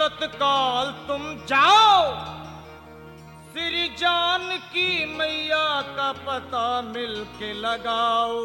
तत्काल तुम जाओ, श्री जानकी मैया का पता मिल के लगाओ।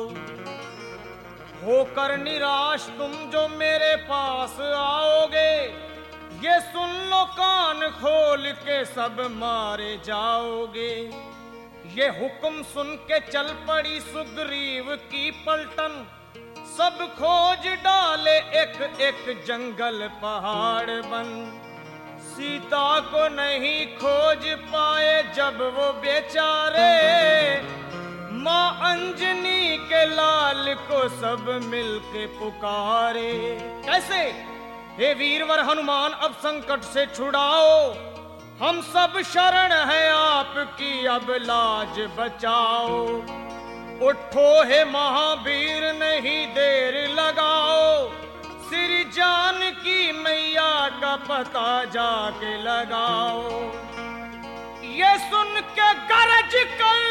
होकर निराश तुम जो मेरे पास आओगे, ये सुन लो कान खोल के सब मारे जाओगे। ये हुक्म सुन के चल पड़ी सुग्रीव की पलटन, सब खोज डाले एक एक जंगल पहाड़ बन। सीता को नहीं खोज पाए जब वो बेचारे, माँ अंजनी के लाल को सब मिलके पुकारे। कैसे? हे वीरवर हनुमान अब संकट से छुड़ाओ, हम सब शरण है आपकी अब लाज बचाओ। उठो हे महावीर नहीं देर लगाओ, श्री जानकी मैया का पता जाके लगाओ। ये सुन के गरज कर,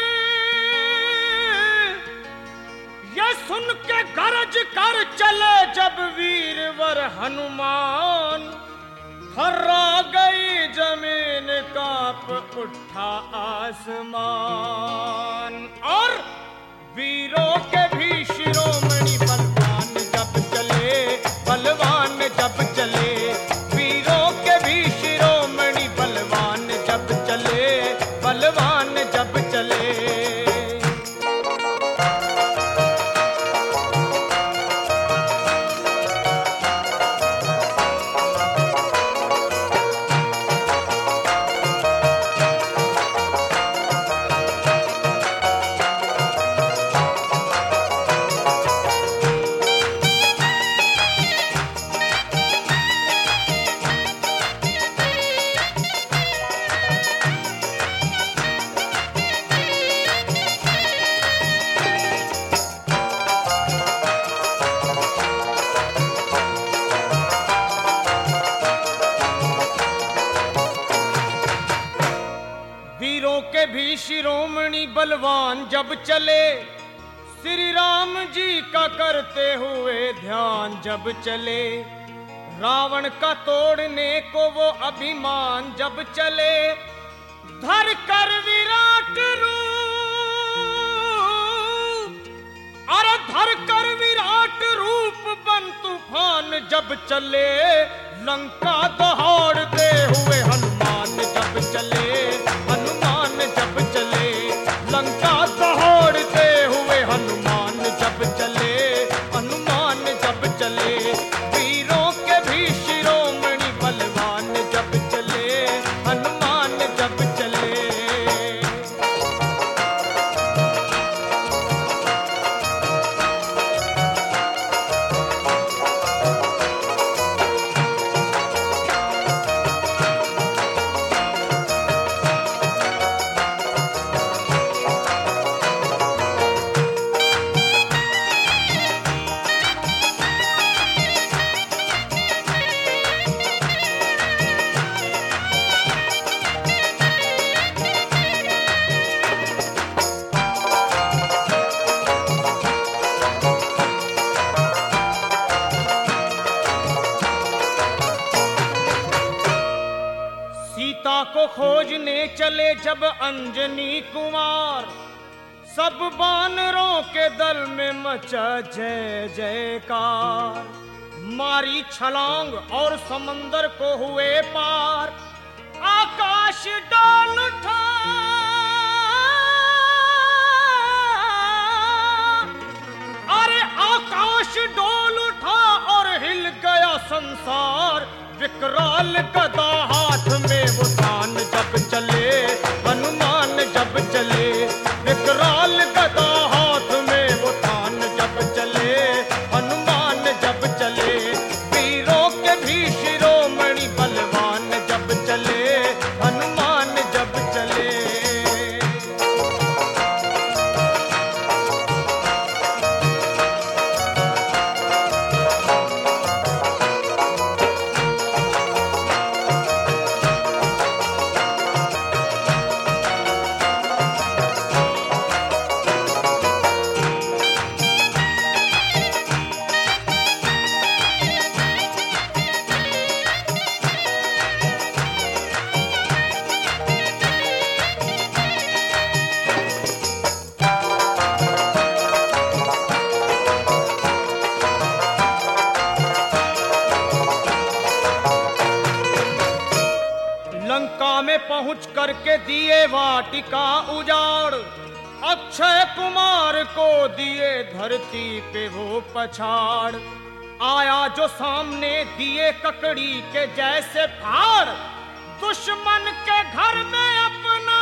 ये सुन के गरज कर चले जब वीरवर हनुमान, थर्रा गई जमीन कांप उठा आसमान। और वीरों के भी शिरोमणि बलवान जब चले, बलवान जब चले, वीरों के भी शिरोमणि बलवान जब चले, बलवान जब चले। शिरोमणि बलवान जब चले, श्री राम जी का करते हुए ध्यान जब चले, रावण का तोड़ने को वो अभिमान जब चले, धर कर विराट रूप, अरे धर कर विराट रूप बन तूफान जब चले, लंका दहाड़ते हुए हनुमान जब चले, हनुमान जब चले, लंका दहाड़ते हुए हनुमान जब चले, हनुमान जब चले। वीरों के भी शिरोमणि बलवान जब चले, हनुमान जब चले। को खोजने चले जब अंजनी कुमार, सब बानरों के दल में मचा जय जयकार। मारी छलांग और समंदर को हुए पार, आकाश डाल उठा, अरे आकाश डोल उठा और हिल गया संसार। विकराल गदा हाथ में वो तान जब चले, हनुमान जब चले, विकराल गदा हाथ में वो तान जब चले, हनुमान जब चले। वीरों के भी शिरोमणि बलवान जब चले, हनुमान जब चले। लंका में पहुंच करके दिए वाटिका उजाड़, अक्षय कुमार को दिए धरती पे वो पछाड़। आया जो सामने दिए ककड़ी के जैसे फाड़, दुश्मन के घर में अपना,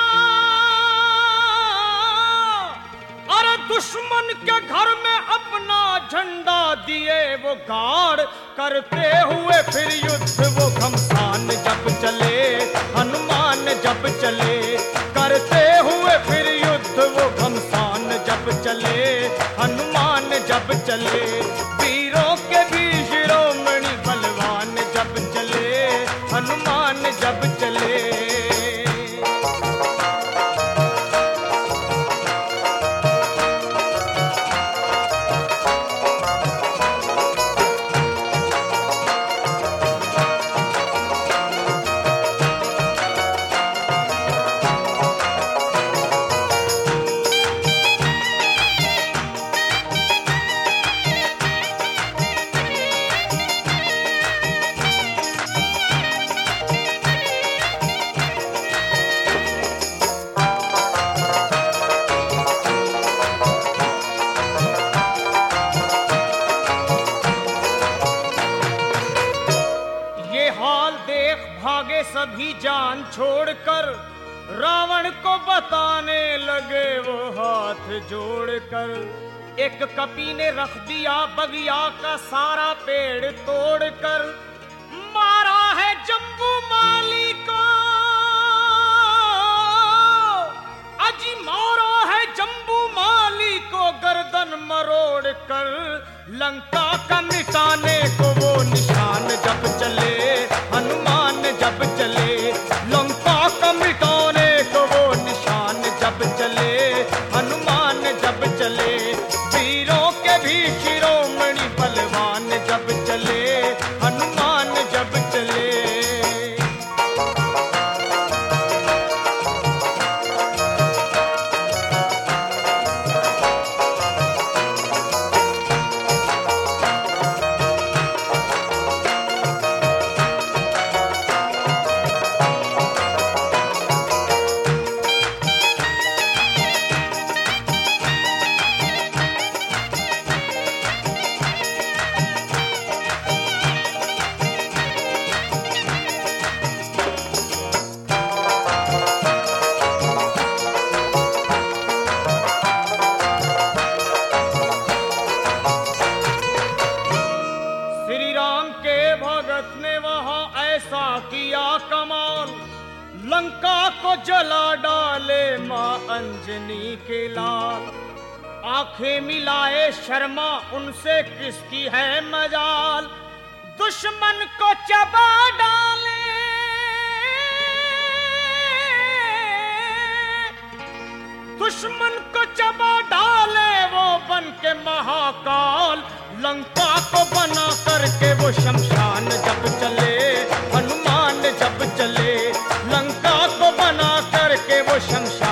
अरे दुश्मन के घर में अपना झंडा दिए वो गाड़। करते हुए फिर युद्ध वो घमसान जब चले, हनुमान जब चले। करते हुए फिर युद्ध वो घमसान जब चले, हनुमान जब चले। वीरों के भी शिरोमणि बलवान जब चले, हनुमान जब चले। भागे सभी जान छोड़कर, रावण को बताने लगे वो हाथ जोड़कर। एक कपी ने रख दिया बगिया का सारा पेड़ तोड़कर, मारा है जम्बू माली को, अजी मारा है जम्बू माली को गर्दन मरोड़ कर। लंका का मिटाने को वो निशान जब चले, हनुमान जब चले। लंका का मिटाने को वो निशान जब चले, हनुमान जब चले। वीरों के भी शिरोमणि बलवान जब चले, हनुमान जब चले। किया कमाल, लंका को जला डाले मां अंजनी के लाल। आंखें मिलाए शर्मा उनसे किसकी है मजाल, दुश्मन को चबा डाले। दुश्मन को चबा डाले वो बन के महाकाल। लंका को बना करके वो शमशान जब चले, हनुमान जब चले। लंका को बना करके वो शमशान